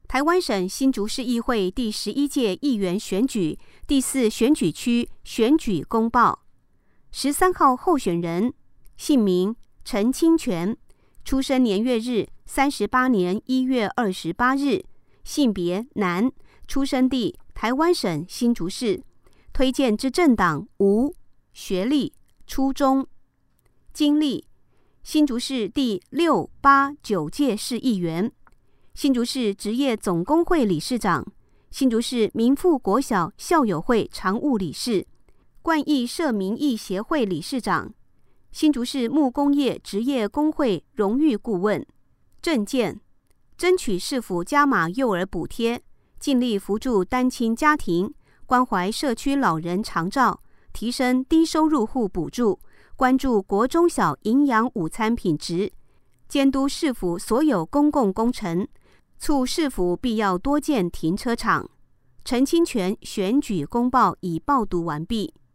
台湾省新竹市议会第11届议员选举第4选举区选举公报。13号候选人姓名陈清泉，出生年月日38年1月28日，性别男，出生地台湾省新竹市，推荐之政党无，学历初中，经历新竹市第6、8、9届市议员，新竹市职业总工会理事长，新竹市民附国小校友会常务理事，冠益社民意协会理事长，新竹市木工业职业工会荣誉顾问。政见：争取市府加码幼儿补贴，尽力扶助单亲家庭，关怀社区老人长照，提升低收入户补助，关注国中小营养午餐品质，监督市府所有公共工程，促市府必要多建停车场。陈清泉选举公报已报读完毕。